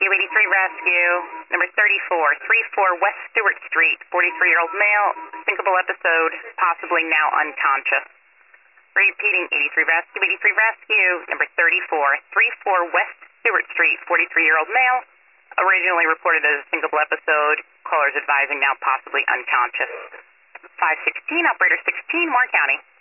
Rescue, 83 Rescue, number 34, 34 West Stewart Street, 43-year-old male, syncopal episode, possibly now unconscious. Repeating, 83 Rescue, 83 Rescue, number 34, 34 West Stewart Street, 43-year-old male, originally reported as a syncopal episode, callers advising now possibly unconscious. 516, operator 16, Moore County.